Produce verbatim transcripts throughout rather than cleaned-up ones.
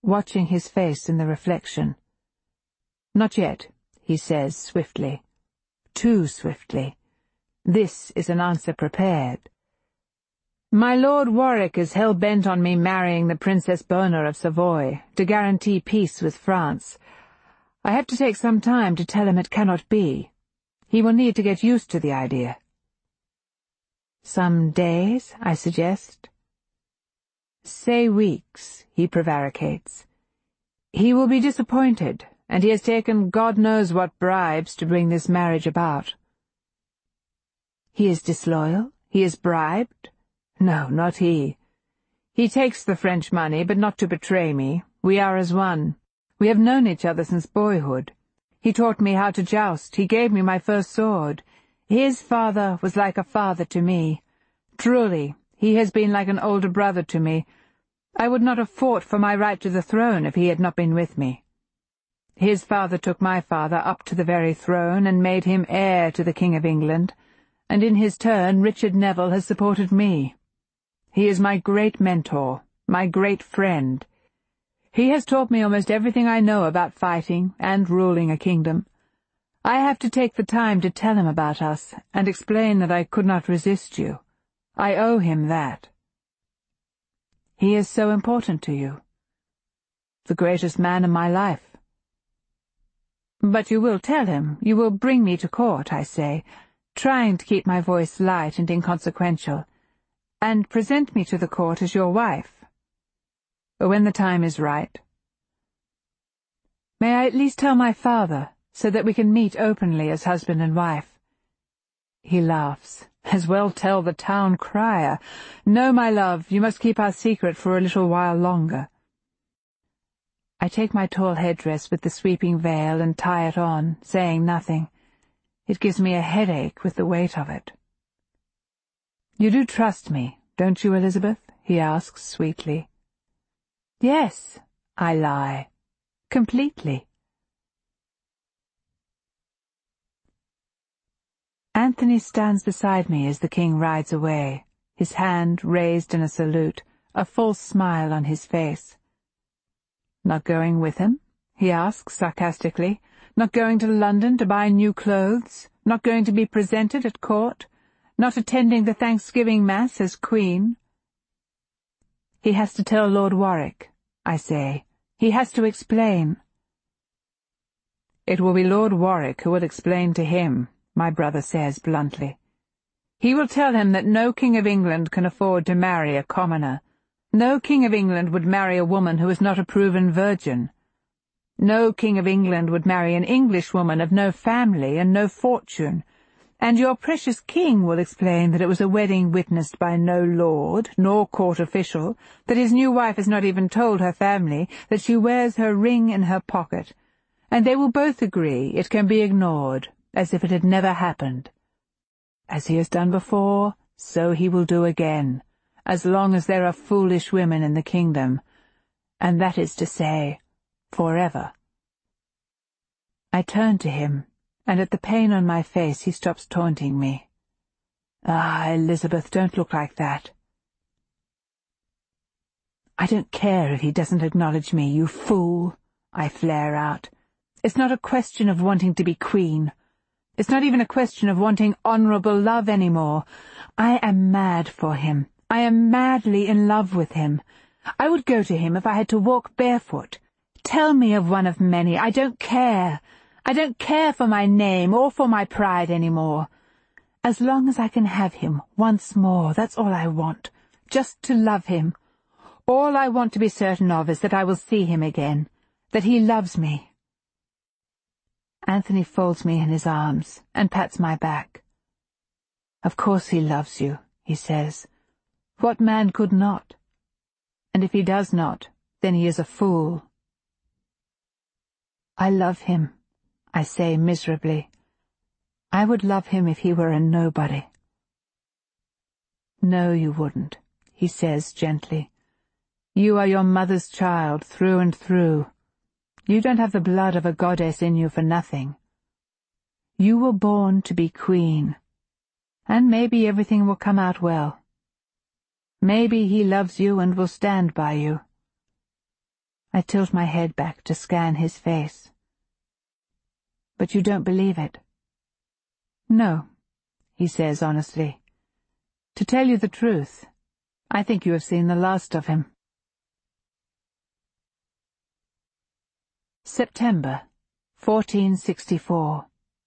watching his face in the reflection. "Not yet," he says swiftly. Too swiftly. This is an answer prepared. "My Lord Warwick is hell-bent on me marrying the Princess Bona of Savoy, to guarantee peace with France. I have to take some time to tell him it cannot be. He will need to get used to the idea." "Some days," I suggest. "Say weeks," he prevaricates. "He will be disappointed, and he has taken God knows what bribes to bring this marriage about." "He is disloyal? He is bribed?" "No, not he. He takes the French money, but not to betray me. We are as one. We have known each other since boyhood. He taught me how to joust. He gave me my first sword. His father was like a father to me. Truly, he has been like an older brother to me. I would not have fought for my right to the throne if he had not been with me. His father took my father up to the very throne and made him heir to the King of England, and in his turn Richard Neville has supported me. He is my great mentor, my great friend. He has taught me almost everything I know about fighting and ruling a kingdom. I have to take the time to tell him about us and explain that I could not resist you. I owe him that." "He is so important to you." "The greatest man in my life." "But you will tell him, you will bring me to court," I say, trying to keep my voice light and inconsequential, "and present me to the court as your wife." "When the time is right." "May I at least tell my father, so that we can meet openly as husband and wife?" He laughs. "As well tell the town crier. No, my love, you must keep our secret for a little while longer." I take my tall headdress with the sweeping veil and tie it on, saying nothing. It gives me a headache with the weight of it. "You do trust me, don't you, Elizabeth?" he asks sweetly. "Yes," I lie. "Completely." Anthony stands beside me as the king rides away, his hand raised in a salute, a false smile on his face. "Not going with him?" he asks sarcastically. "Not going to London to buy new clothes? Not going to be presented at court? Not attending the Thanksgiving Mass as Queen?" "He has to tell Lord Warwick," I say. "He has to explain." "It will be Lord Warwick who will explain to him," my brother says bluntly. "He will tell him that no King of England can afford to marry a commoner. No King of England would marry a woman who is not a proven virgin. No King of England would marry an Englishwoman of no family and no fortune. And your precious king will explain that it was a wedding witnessed by no lord, nor court official, that his new wife has not even told her family, that she wears her ring in her pocket, and they will both agree it can be ignored, as if it had never happened. As he has done before, so he will do again, as long as there are foolish women in the kingdom, and that is to say, forever." I turn to him, and at the pain on my face he stops taunting me. "Ah, Elizabeth, don't look like that." "I don't care if he doesn't acknowledge me, you fool," I flare out. "It's not a question of wanting to be queen. It's not even a question of wanting honourable love any more. I am mad for him. I am madly in love with him. I would go to him if I had to walk barefoot. Tell me of one of many. I don't care. I don't care for my name or for my pride any more. As long as I can have him once more, that's all I want. Just to love him. All I want to be certain of is that I will see him again, that he loves me." Anthony folds me in his arms and pats my back. "Of course he loves you," he says. "What man could not? And if he does not, then he is a fool." "I love him," I say miserably. "I would love him if he were a nobody." "No, you wouldn't," he says gently. "You are your mother's child through and through. You don't have the blood of a goddess in you for nothing. You were born to be queen, and maybe everything will come out well. Maybe he loves you and will stand by you. I tilt my head back to scan his face. But you don't believe it? No, he says honestly. To tell you the truth, I think you have seen the last of him. September, fourteen sixty-four.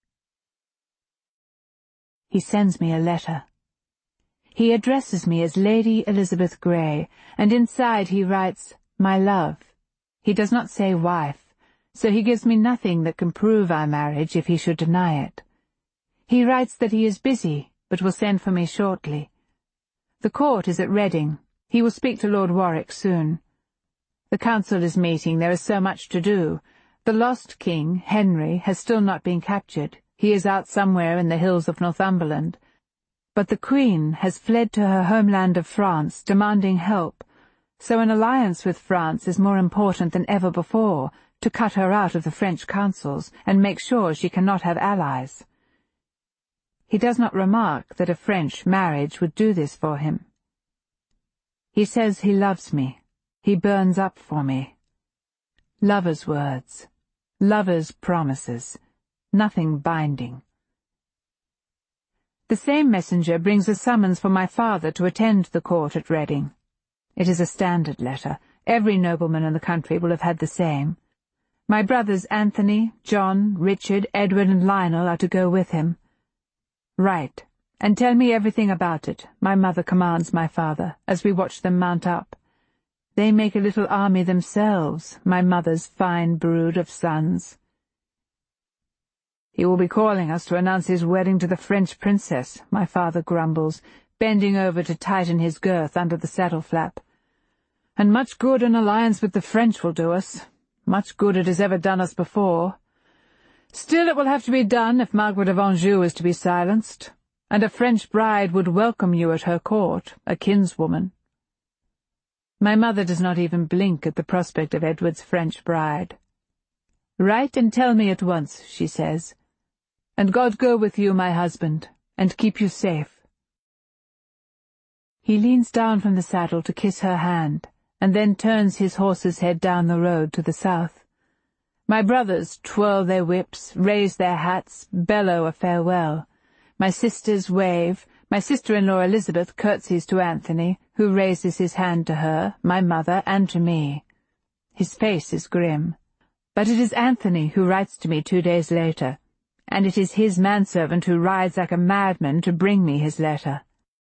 He sends me a letter. He addresses me as Lady Elizabeth Grey, and inside he writes, "My love." He does not say wife, so he gives me nothing that can prove our marriage if he should deny it. He writes that he is busy, but will send for me shortly. The court is at Reading. He will speak to Lord Warwick soon. The council is meeting. There is so much to do. The lost king, Henry, has still not been captured. He is out somewhere in the hills of Northumberland. But the Queen has fled to her homeland of France, demanding help, so an alliance with France is more important than ever before, to cut her out of the French councils and make sure she cannot have allies. He does not remark that a French marriage would do this for him. He says he loves me. He burns up for me. Lovers' words, lovers' promises, nothing binding. The same messenger brings a summons for my father to attend the court at Reading. It is a standard letter. Every nobleman in the country will have had the same. My brothers Anthony, John, Richard, Edward, and Lionel are to go with him. Write, and tell me everything about it, my mother commands my father, as we watch them mount up. They make a little army themselves, my mother's fine brood of sons. He will be calling us to announce his wedding to the French princess, my father grumbles, bending over to tighten his girth under the saddle flap. And much good an alliance with the French will do us, much good it has ever done us before. Still it will have to be done if Margaret of Anjou is to be silenced, and a French bride would welcome you at her court, a kinswoman. My mother does not even blink at the prospect of Edward's French bride. Write and tell me at once, she says, and God go with you, my husband, and keep you safe. He leans down from the saddle to kiss her hand, and then turns his horse's head down the road to the south. My brothers twirl their whips, raise their hats, bellow a farewell. My sisters wave. My sister-in-law Elizabeth curtsies to Anthony, who raises his hand to her, my mother, and to me. His face is grim. But it is Anthony who writes to me two days later, and it is his manservant who rides like a madman to bring me his letter.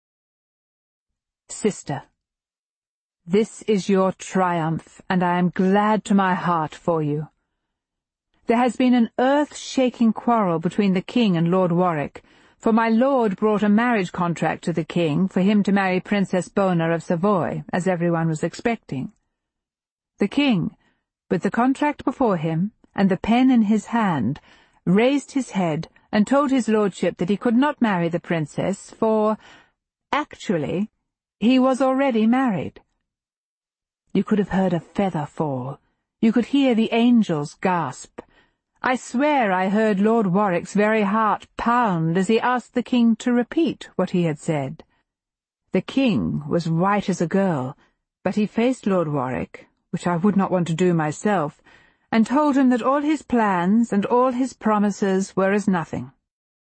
Sister, this is your triumph, and I am glad to my heart for you. There has been an earth-shaking quarrel between the king and Lord Warwick, for my lord brought a marriage contract to the king for him to marry Princess Bona of Savoy, as everyone was expecting. The king, with the contract before him and the pen in his hand, raised his head and told his lordship that he could not marry the princess, for, actually, he was already married. You could have heard a feather fall. You could hear the angels gasp. I swear I heard Lord Warwick's very heart pound as he asked the king to repeat what he had said. The king was white as a girl, but he faced Lord Warwick, which I would not want to do myself, and told him that all his plans and all his promises were as nothing.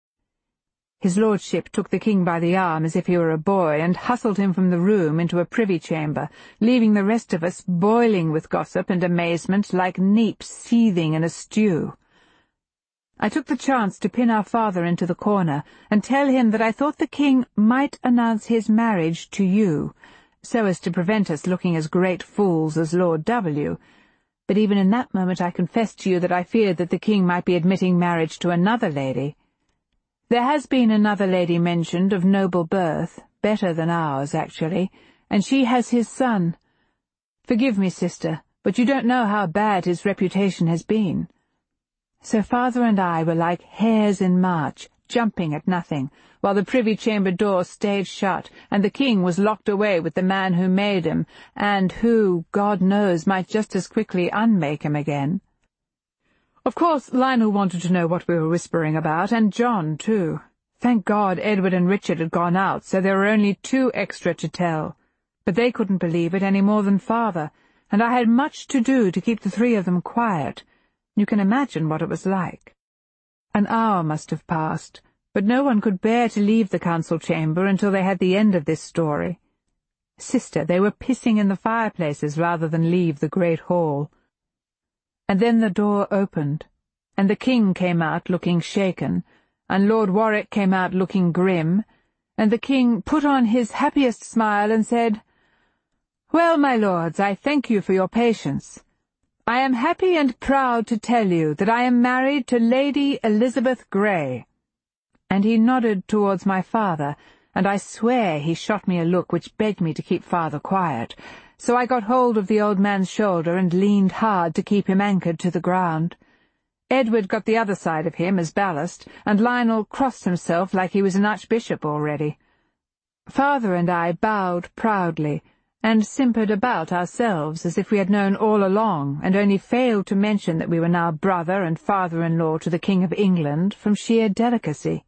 His lordship took the king by the arm as if he were a boy, and hustled him from the room into a privy chamber, leaving the rest of us boiling with gossip and amazement like neeps seething in a stew. I took the chance to pin our father into the corner, and tell him that I thought the king might announce his marriage to you, so as to prevent us looking as great fools as Lord W., but even in that moment I confessed to you that I feared that the king might be admitting marriage to another lady. There has been another lady mentioned of noble birth, better than ours, actually, and she has his son. Forgive me, sister, but you don't know how bad his reputation has been. So father and I were like hares in March, jumping at nothing, while the privy-chamber door stayed shut, and the king was locked away with the man who made him, and who, God knows, might just as quickly unmake him again. Of course, Lionel wanted to know what we were whispering about, and John, too. Thank God Edward and Richard had gone out, so there were only two extra to tell. But they couldn't believe it any more than father, and I had much to do to keep the three of them quiet. You can imagine what it was like. An hour must have passed, but no one could bear to leave the council chamber until they had the end of this story. Sister, they were pissing in the fireplaces rather than leave the great hall. And then the door opened, and the king came out looking shaken, and Lord Warwick came out looking grim, and the king put on his happiest smile and said, "Well, my lords, I thank you for your patience. I am happy and proud to tell you that I am married to Lady Elizabeth Grey." And he nodded towards my father, and I swear he shot me a look which begged me to keep father quiet, so I got hold of the old man's shoulder and leaned hard to keep him anchored to the ground. Edward got the other side of him as ballast, and Lionel crossed himself like he was an archbishop already. Father and I bowed proudly, and simpered about ourselves as if we had known all along, and only failed to mention that we were now brother and father-in-law to the King of England from sheer delicacy.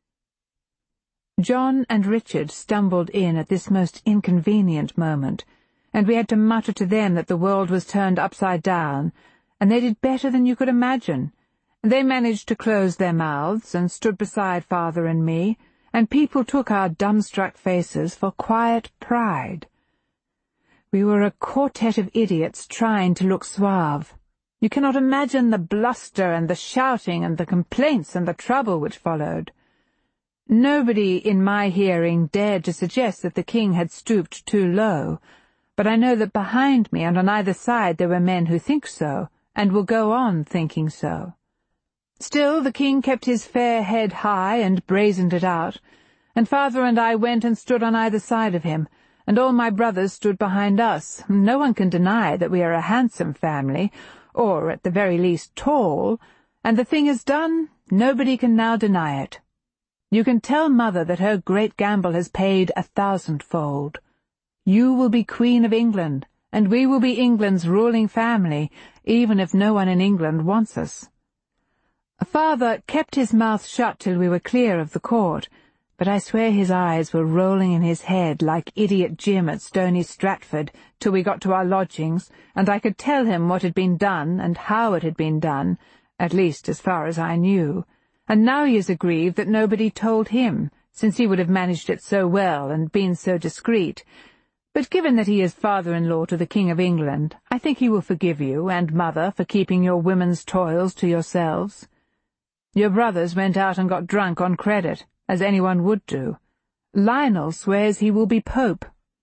John and Richard stumbled in at this most inconvenient moment, and we had to mutter to them that the world was turned upside down, and they did better than you could imagine. They managed to close their mouths and stood beside father and me, and people took our dumbstruck faces for quiet pride. We were a quartet of idiots trying to look suave. You cannot imagine the bluster and the shouting and the complaints and the trouble which followed. Nobody in my hearing dared to suggest that the king had stooped too low, but I know that behind me and on either side there were men who think so, and will go on thinking so. Still, the king kept his fair head high and brazened it out, and father and I went and stood on either side of him, and all my brothers stood behind us. No one can deny that we are a handsome family, or at the very least tall, and the thing is done, nobody can now deny it. You can tell Mother that her great gamble has paid a thousandfold. You will be Queen of England, and we will be England's ruling family, even if no one in England wants us. Father kept his mouth shut till we were clear of the court, but I swear his eyes were rolling in his head like idiot Jim at Stony Stratford till we got to our lodgings, and I could tell him what had been done and how it had been done, at least as far as I knew, and now he is aggrieved that nobody told him, since he would have managed it so well and been so discreet. But given that he is father-in-law to the King of England, I think he will forgive you and Mother for keeping your women's toils to yourselves. Your brothers went out and got drunk on credit, as anyone would do. Lionel swears he will be Pope.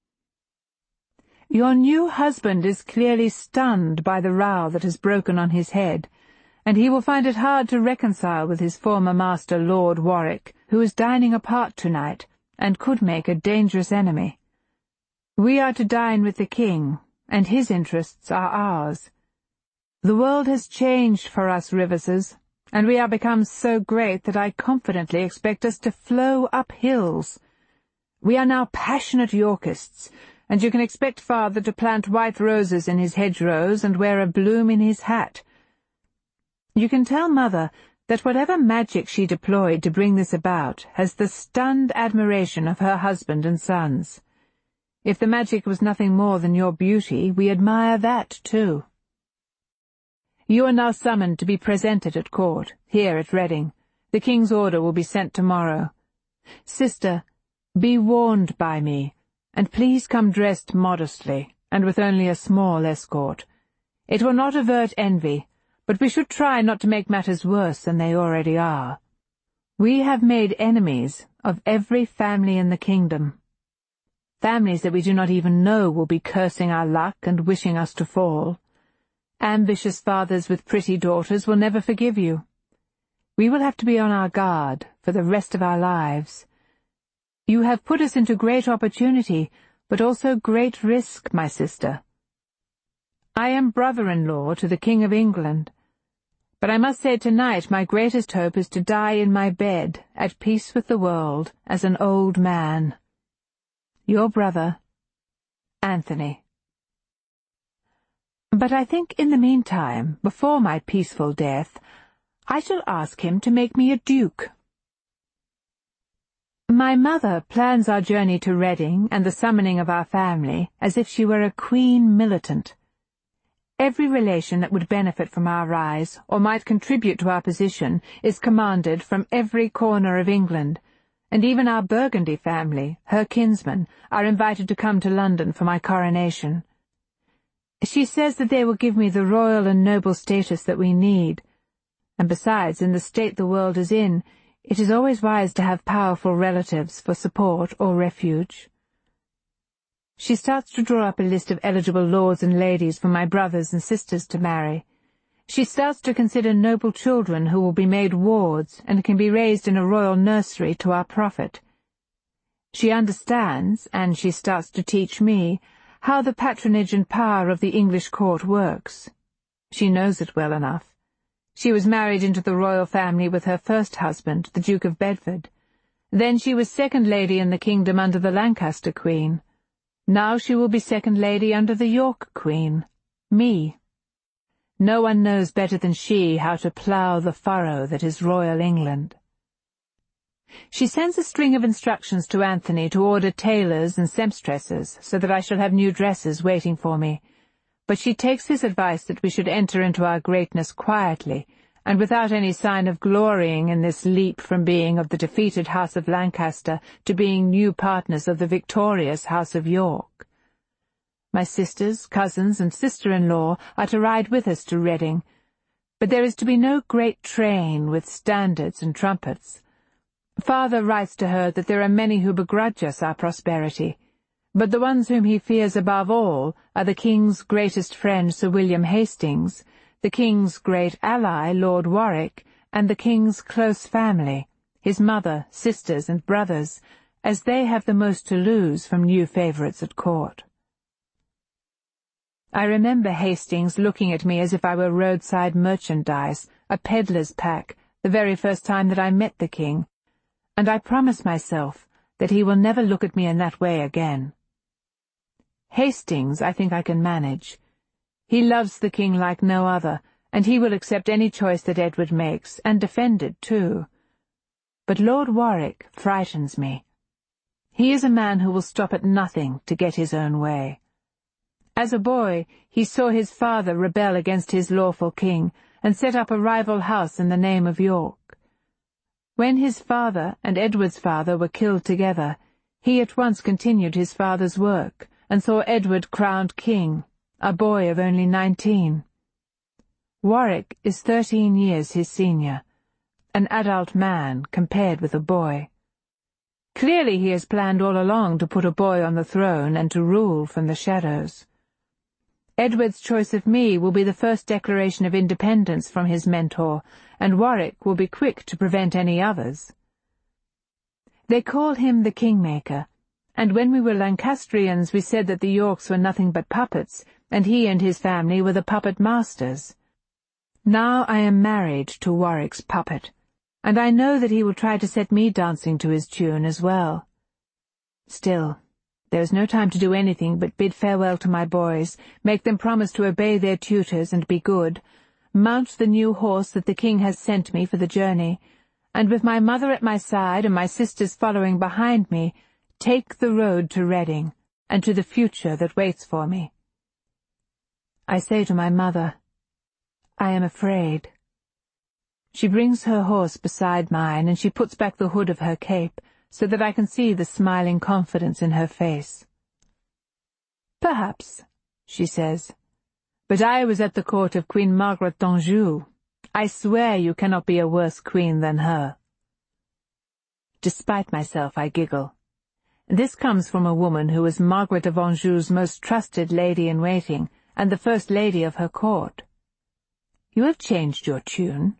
Your new husband is clearly stunned by the row that has broken on his head, and he will find it hard to reconcile with his former master Lord Warwick, who is dining apart tonight, and could make a dangerous enemy. We are to dine with the king, and his interests are ours. The world has changed for us Riverses, and we are become so great that I confidently expect us to flow up hills. We are now passionate Yorkists, and you can expect father to plant white roses in his hedgerows and wear a bloom in his hat. You can tell Mother that whatever magic she deployed to bring this about has the stunned admiration of her husband and sons. If the magic was nothing more than your beauty, we admire that too. You are now summoned to be presented at court, here at Reading. The king's order will be sent tomorrow. Sister, be warned by me, and please come dressed modestly, and with only a small escort. It will not avert envy, but we should try not to make matters worse than they already are. We have made enemies of every family in the kingdom. Families that we do not even know will be cursing our luck and wishing us to fall. Ambitious fathers with pretty daughters will never forgive you. We will have to be on our guard for the rest of our lives. You have put us into great opportunity, but also great risk, my sister. I am brother-in-law to the King of England, but I must say tonight my greatest hope is to die in my bed, at peace with the world, as an old man. Your brother, Anthony. But I think in the meantime, before my peaceful death, I shall ask him to make me a duke. My mother plans our journey to Reading and the summoning of our family as if she were a queen militant. Every relation that would benefit from our rise, or might contribute to our position, is commanded from every corner of England, and even our Burgundy family, her kinsmen, are invited to come to London for my coronation. She says that they will give me the royal and noble status that we need, and besides, in the state the world is in, it is always wise to have powerful relatives for support or refuge. She starts to draw up a list of eligible lords and ladies for my brothers and sisters to marry. She starts to consider noble children who will be made wards and can be raised in a royal nursery to our profit. She understands, and she starts to teach me, how the patronage and power of the English court works. She knows it well enough. She was married into the royal family with her first husband, the Duke of Bedford. Then she was second lady in the kingdom under the Lancaster Queen. Now she will be second lady under the York Queen, me. No one knows better than she how to plough the furrow that is royal England. She sends a string of instructions to Anthony to order tailors and seamstresses, so that I shall have new dresses waiting for me, but she takes his advice that we should enter into our greatness quietly, and without any sign of glorying in this leap from being of the defeated House of Lancaster to being new partners of the victorious House of York. My sisters, cousins, and sister-in-law are to ride with us to Reading, but there is to be no great train with standards and trumpets. Father writes to her that there are many who begrudge us our prosperity, but the ones whom he fears above all are the King's greatest friend Sir William Hastings, the King's great ally Lord Warwick, and the King's close family, his mother, sisters, and brothers, as they have the most to lose from new favourites at court. I remember Hastings looking at me as if I were roadside merchandise, a peddler's pack, the very first time that I met the King, and I promise myself that he will never look at me in that way again. Hastings I think I can manage. He loves the King like no other, and he will accept any choice that Edward makes, and defend it too. But Lord Warwick frightens me. He is a man who will stop at nothing to get his own way. As a boy, he saw his father rebel against his lawful king, and set up a rival house in the name of York. When his father and Edward's father were killed together, he at once continued his father's work, and saw Edward crowned king, a boy of only nineteen. Warwick is thirteen years his senior, an adult man compared with a boy. Clearly he has planned all along to put a boy on the throne and to rule from the shadows. Edward's choice of me will be the first declaration of independence from his mentor, and Warwick will be quick to prevent any others. They call him the Kingmaker, and when we were Lancastrians we said that the Yorks were nothing but puppets, and he and his family were the puppet masters. Now I am married to Warwick's puppet, and I know that he will try to set me dancing to his tune as well. Still, there is no time to do anything but bid farewell to my boys, make them promise to obey their tutors and be good, mount the new horse that the King has sent me for the journey, and with my mother at my side and my sisters following behind me, take the road to Reading, and to the future that waits for me. I say to my mother, I am afraid. She brings her horse beside mine, and she puts back the hood of her cape, so that I can see the smiling confidence in her face. Perhaps, she says, but I was at the court of Queen Margaret d'Anjou. I swear you cannot be a worse queen than her. Despite myself, I giggle. This comes from a woman who was Margaret of Anjou's most trusted lady-in-waiting, and the first lady of her court. You have changed your tune.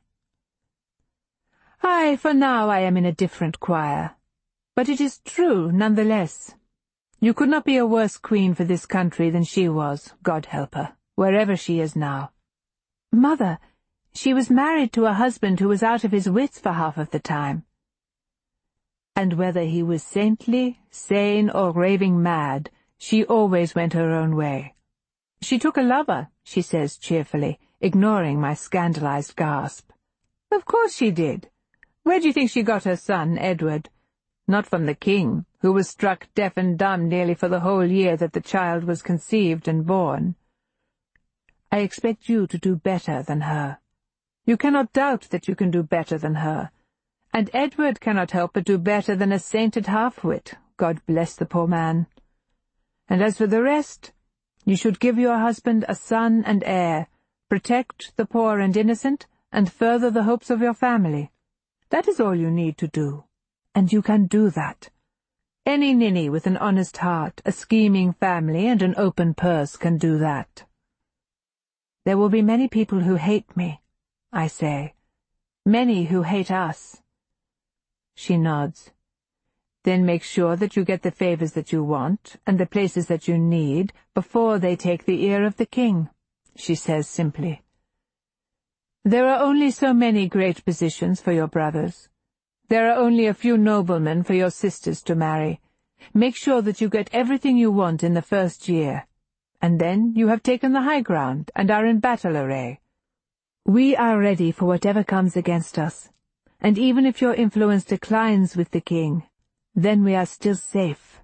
Aye, for now I am in a different choir. But it is true, none the less. You could not be a worse queen for this country than she was, God help her, wherever she is now. Mother, she was married to a husband who was out of his wits for half of the time. And whether he was saintly, sane, or raving mad, she always went her own way. She took a lover, she says cheerfully, ignoring my scandalized gasp. Of course she did. Where do you think she got her son, Edward? Not from the King, who was struck deaf and dumb nearly for the whole year that the child was conceived and born. I expect you to do better than her. You cannot doubt that you can do better than her, and Edward cannot help but do better than a sainted half-wit, God bless the poor man. And as for the rest, you should give your husband a son and heir, protect the poor and innocent, and further the hopes of your family. That is all you need to do, and you can do that. Any ninny with an honest heart, a scheming family, and an open purse can do that. There will be many people who hate me, I say. Many who hate us. She nods. Then make sure that you get the favors that you want, and the places that you need, before they take the ear of the king, she says simply. There are only so many great positions for your brothers. There are only a few noblemen for your sisters to marry. Make sure that you get everything you want in the first year, and then you have taken the high ground and are in battle array. We are ready for whatever comes against us, and even if your influence declines with the king, then we are still safe.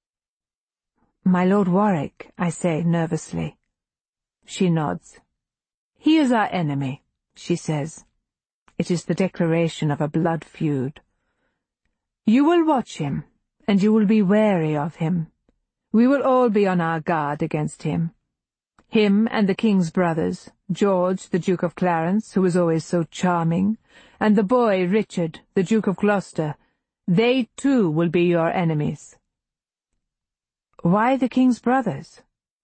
My Lord Warwick, I say nervously. She nods. He is our enemy, she says. It is the declaration of a blood feud. You will watch him, and you will be wary of him. We will all be on our guard against him. Him and the king's brothers, George, the Duke of Clarence, who is always so charming, and the boy, Richard, the Duke of Gloucester, they too will be your enemies. Why the king's brothers?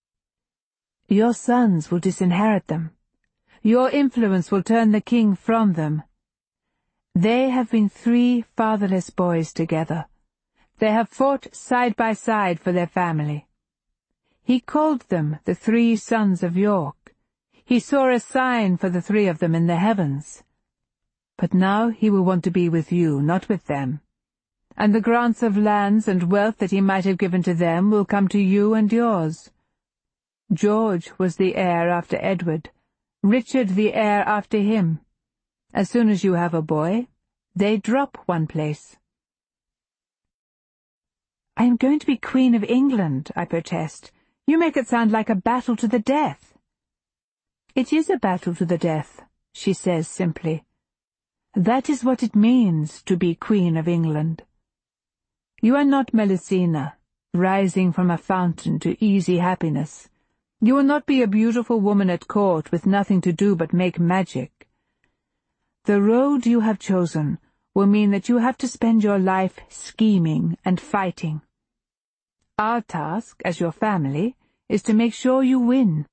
Your sons will disinherit them. Your influence will turn the king from them. They have been three fatherless boys together. They have fought side by side for their family. He called them the three sons of York. He saw a sign for the three of them in the heavens. But now he will want to be with you, not with them. And the grants of lands and wealth that he might have given to them will come to you and yours. George was the heir after Edward, Richard the heir after him. As soon as you have a boy, they drop one place. I am going to be Queen of England, I protest. You make it sound like a battle to the death. It is a battle to the death, she says simply. That is what it means to be Queen of England. You are not Melusina, rising from a fountain to easy happiness. You will not be a beautiful woman at court with nothing to do but make magic. The road you have chosen will mean that you have to spend your life scheming and fighting. Our task, as your family, is to make sure you win.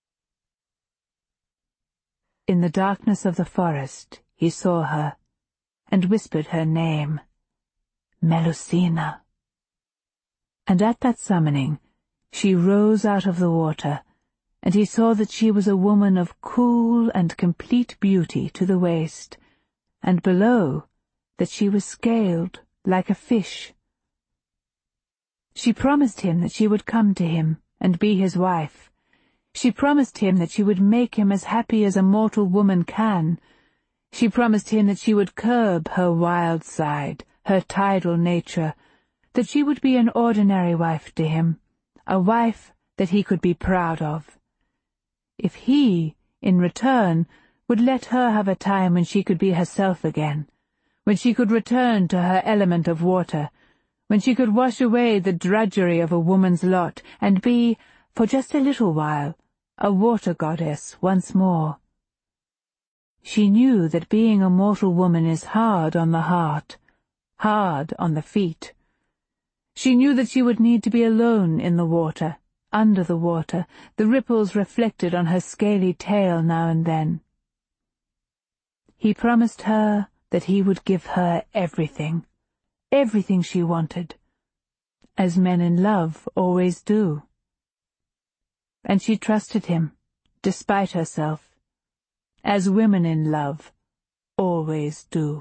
In the darkness of the forest he saw her, and whispered her name, Melusina. And at that summoning she rose out of the water, and he saw that she was a woman of cool and complete beauty to the waist, and below that she was scaled like a fish. She promised him that she would come to him and be his wife. She promised him that she would make him as happy as a mortal woman can. She promised him that she would curb her wild side, her tidal nature, that she would be an ordinary wife to him, a wife that he could be proud of. If he, in return, would let her have a time when she could be herself again, when she could return to her element of water, when she could wash away the drudgery of a woman's lot and be, for just a little while, a water goddess once more. She knew that being a mortal woman is hard on the heart, hard on the feet. She knew that she would need to be alone in the water, under the water, the ripples reflected on her scaly tail now and then. He promised her that he would give her everything, everything she wanted, as men in love always do. And she trusted him, despite herself, as women in love always do.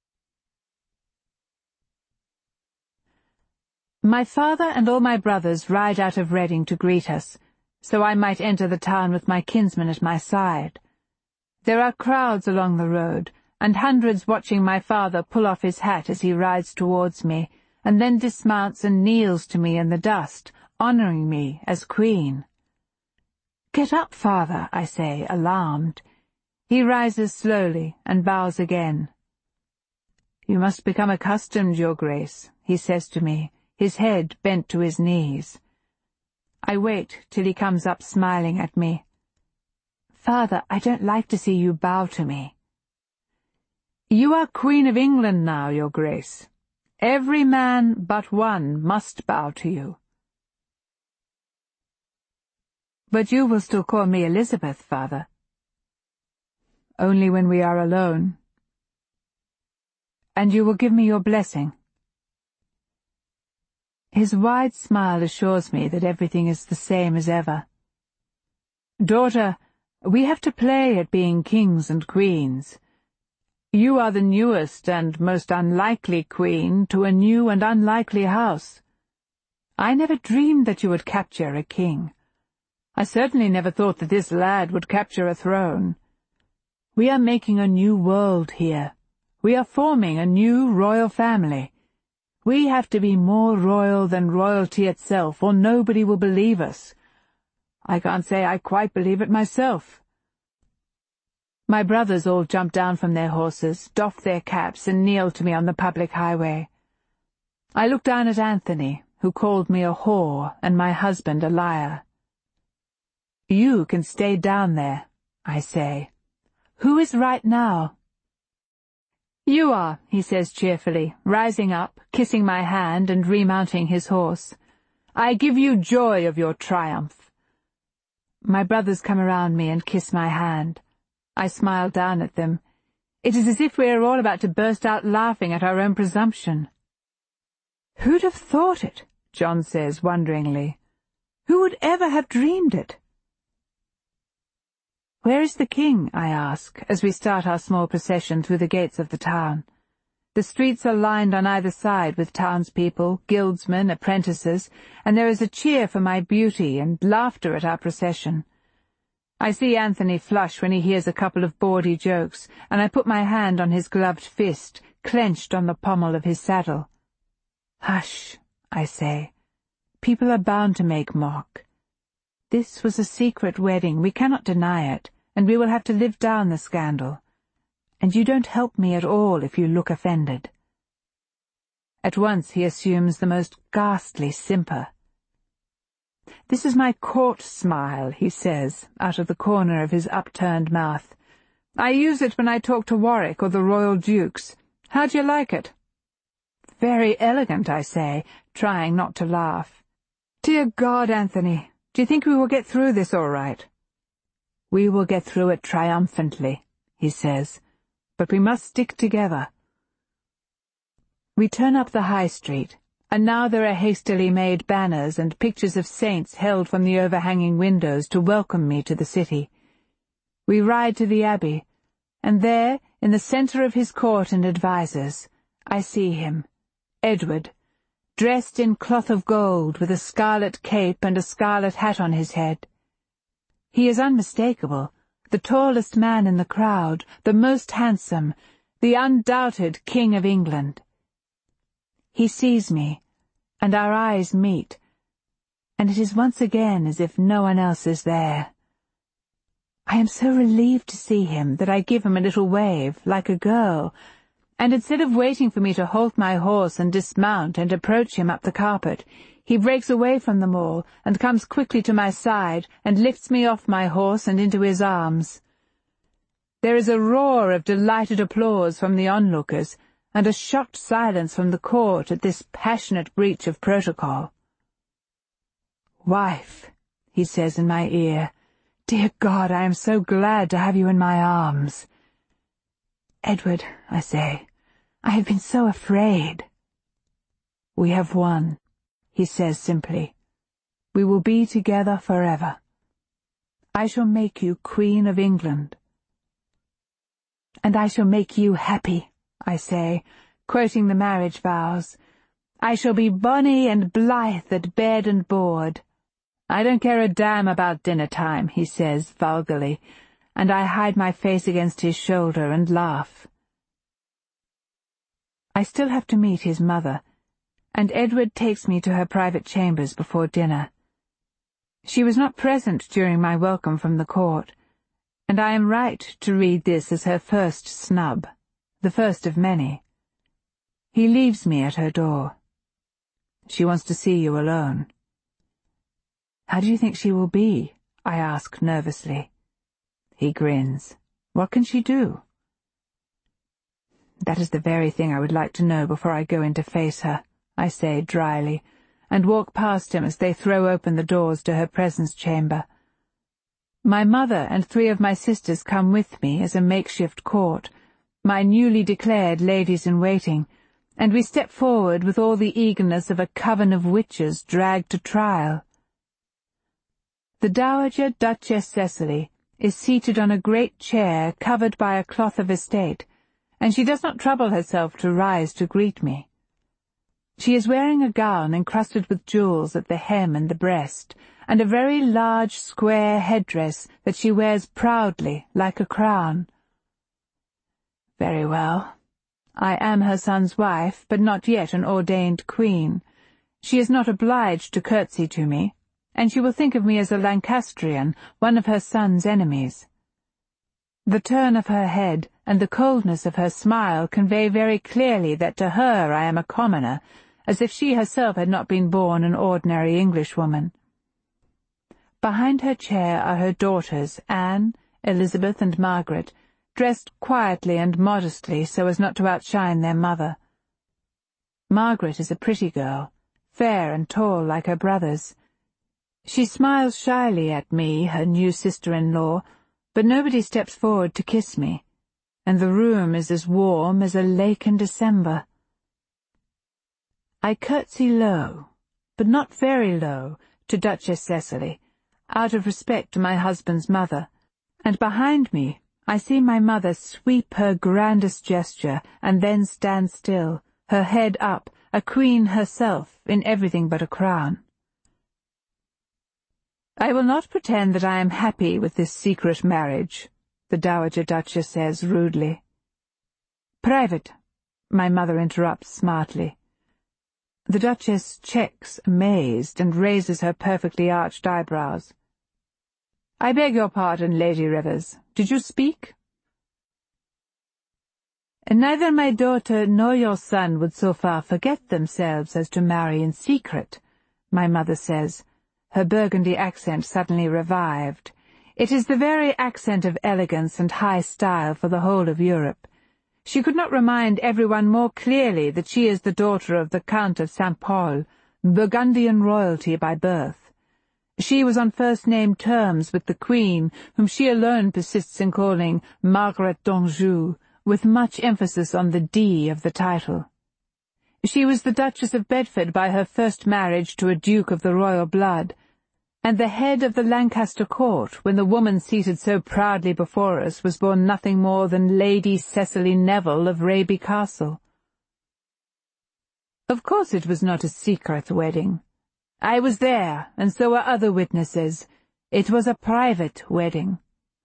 My father and all my brothers ride out of Reading to greet us, so I might enter the town with my kinsman at my side. There are crowds along the road, and hundreds watching my father pull off his hat as he rides towards me, and then dismounts and kneels to me in the dust, honoring me as queen. "Get up, father," I say, alarmed. He rises slowly and bows again. "You must become accustomed, Your Grace," he says to me, his head bent to his knees. I wait till he comes up smiling at me. "Father, I don't like to see you bow to me." "You are Queen of England now, Your Grace. Every man but one must bow to you." "But you will still call me Elizabeth, father." "Only when we are alone." "And you will give me your blessing?" His wide smile assures me that everything is the same as ever. "Daughter, we have to play at being kings and queens. You are the newest and most unlikely queen to a new and unlikely house. I never dreamed that you would capture a king. I certainly never thought that this lad would capture a throne. We are making a new world here. We are forming a new royal family. We have to be more royal than royalty itself, or nobody will believe us. I can't say I quite believe it myself." My brothers all jumped down from their horses, doffed their caps, and kneeled to me on the public highway. I looked down at Anthony, who called me a whore and my husband a liar. "You can stay down there," I say. "Who is right now?" "You are," he says cheerfully, rising up, kissing my hand and remounting his horse. "I give you joy of your triumph." My brothers come around me and kiss my hand. I smile down at them. It is as if we are all about to burst out laughing at our own presumption. "Who'd have thought it?" John says wonderingly. "Who would ever have dreamed it?" "Where is the king?" I ask, as we start our small procession through the gates of the town. The streets are lined on either side with townspeople, guildsmen, apprentices, and there is a cheer for my beauty and laughter at our procession. I see Anthony flush when he hears a couple of bawdy jokes, and I put my hand on his gloved fist, clenched on the pommel of his saddle. "Hush," I say. "People are bound to make mock. This was a secret wedding, we cannot deny it, and we will have to live down the scandal. And you don't help me at all if you look offended." At once he assumes the most ghastly simper. "This is my court smile," he says, out of the corner of his upturned mouth. "I use it when I talk to Warwick or the royal dukes. How do you like it?" "Very elegant," I say, trying not to laugh. "Dear God, Anthony, do you think we will get through this all right?" "We will get through it triumphantly," he says, "but we must stick together." We turn up the high street, and now there are hastily made banners and pictures of saints held from the overhanging windows to welcome me to the city. We ride to the abbey, and there, in the centre of his court and advisers, I see him, Edward, dressed in cloth of gold, with a scarlet cape and a scarlet hat on his head. He is unmistakable, the tallest man in the crowd, the most handsome, the undoubted King of England. He sees me, and our eyes meet, and it is once again as if no one else is there. I am so relieved to see him that I give him a little wave, like a girl, and instead of waiting for me to halt my horse and dismount and approach him up the carpet, he breaks away from them all and comes quickly to my side and lifts me off my horse and into his arms. There is a roar of delighted applause from the onlookers, and a shocked silence from the court at this passionate breach of protocol. "Wife," he says in my ear, "dear God, I am so glad to have you in my arms." "Edward," I say, "I have been so afraid." "We have won," he says simply. "We will be together forever. I shall make you Queen of England." "And I shall make you happy," I say, quoting the marriage vows. "I shall be bonny and blithe at bed and board." "I don't care a damn about dinner time," he says vulgarly, and I hide my face against his shoulder and laugh. I still have to meet his mother, and Edward takes me to her private chambers before dinner. She was not present during my welcome from the court, and I am right to read this as her first snub, the first of many. He leaves me at her door. She wants to see you alone. How do you think she will be? I ask nervously. He grins. What can she do? That is the very thing I would like to know before I go in to face her, I say dryly, and walk past him as they throw open the doors to her presence chamber. My mother and three of my sisters come with me as a makeshift court, my newly declared ladies-in-waiting, and we step forward with all the eagerness of a coven of witches dragged to trial. The Dowager Duchess Cecily is seated on a great chair covered by a cloth of estate, and she does not trouble herself to rise to greet me. She is wearing a gown encrusted with jewels at the hem and the breast, and a very large square headdress that she wears proudly, like a crown. Very well. I am her son's wife, but not yet an ordained queen. She is not obliged to curtsy to me, and she will think of me as a Lancastrian, one of her son's enemies. The turn of her head and the coldness of her smile convey very clearly that to her I am a commoner, as if she herself had not been born an ordinary Englishwoman. Behind her chair are her daughters, Anne, Elizabeth, and Margaret, dressed quietly and modestly so as not to outshine their mother. Margaret is a pretty girl, fair and tall like her brothers. She smiles shyly at me, her new sister-in-law, but nobody steps forward to kiss me, and the room is as warm as a lake in December. I curtsy low, but not very low, to Duchess Cecily, out of respect to my husband's mother, and behind me I see my mother sweep her grandest gesture and then stand still, her head up, a queen herself in everything but a crown. I will not pretend that I am happy with this secret marriage, the Dowager Duchess says rudely. Private, my mother interrupts smartly. The Duchess checks, amazed, and raises her perfectly arched eyebrows. I beg your pardon, Lady Rivers. Did you speak? Neither my daughter nor your son would so far forget themselves as to marry in secret, my mother says, her Burgundy accent suddenly revived. It is the very accent of elegance and high style for the whole of Europe. She could not remind everyone more clearly that she is the daughter of the Count of Saint Pol, Burgundian royalty by birth. She was on first-name terms with the Queen, whom she alone persists in calling Margaret d'Anjou, with much emphasis on the D of the title. She was the Duchess of Bedford by her first marriage to a Duke of the royal blood, and the head of the Lancaster court when the woman seated so proudly before us was born nothing more than Lady Cecily Neville of Raby Castle. Of course it was not a secret wedding. I was there, and so were other witnesses. It was a private wedding.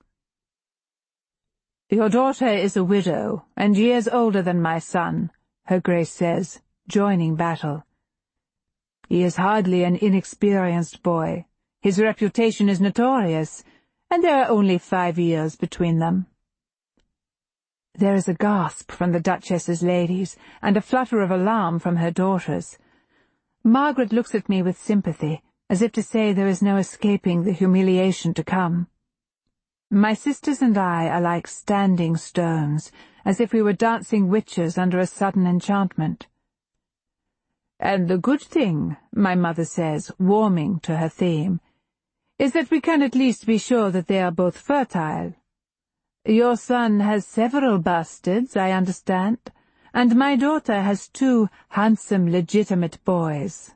Your daughter is a widow, and years older than my son, her Grace says, joining battle. He is hardly an inexperienced boy. His reputation is notorious, and there are only five years between them. There is a gasp from the Duchess's ladies, and a flutter of alarm from her daughters. Margaret looks at me with sympathy, as if to say there is no escaping the humiliation to come. My sisters and I are like standing stones, as if we were dancing witches under a sudden enchantment. And the good thing, my mother says, warming to her theme, is that we can at least be sure that they are both fertile. Your son has several bastards, I understand, and my daughter has two handsome, legitimate boys.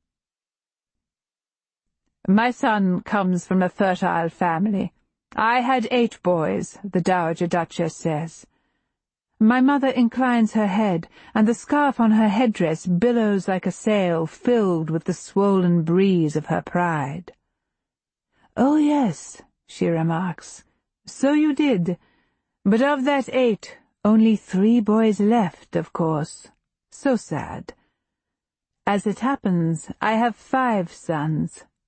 My son comes from a fertile family. I had eight boys, the Dowager Duchess says. My mother inclines her head, and the scarf on her headdress billows like a sail filled with the swollen breeze of her pride. Oh, yes, she remarks, so you did, but of that eight, only three boys left, of course. So sad. As it happens, I have five sons.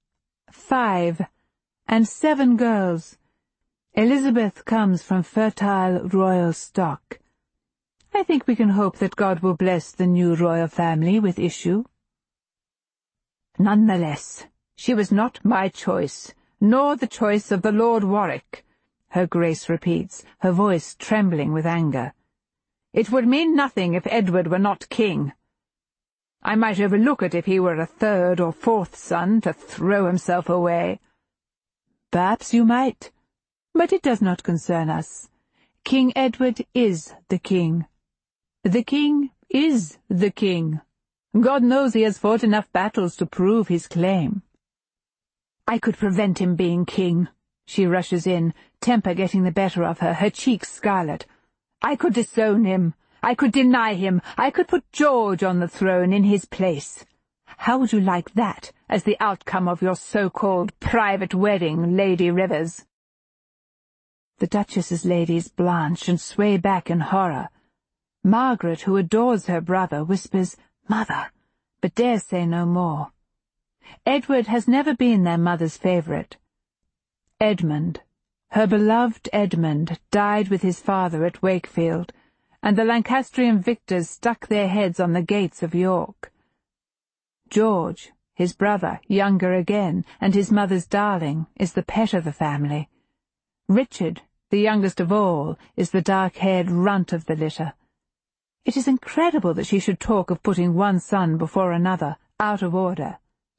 five, and seven girls. Elizabeth comes from fertile royal stock. I think we can hope that God will bless the new royal family with issue. Nonetheless, she was not my choice, nor the choice of the Lord Warwick, her Grace repeats, her voice trembling with anger. It would mean nothing if Edward were not king. I might overlook it if he were a third or fourth son to throw himself away. Perhaps you might, but it does not concern us. King Edward is the king. The king is the king. God knows he has fought enough battles to prove his claim. I could prevent him being king. She rushes in, temper getting the better of her, her cheeks scarlet. I could disown him. I could deny him. I could put George on the throne in his place. How would you like that as the outcome of your so-called private wedding, Lady Rivers? The Duchess's ladies blanch and sway back in horror. Margaret, who adores her brother, whispers, "Mother," but dares say no more. Edward has never been their mother's favourite. Edmund, her beloved Edmund, died with his father at Wakefield, and the Lancastrian victors stuck their heads on the gates of York. George, his brother, younger again, and his mother's darling, is the pet of the family. Richard, the youngest of all, is the dark-haired runt of the litter. It is incredible that she should talk of putting one son before another, out of order.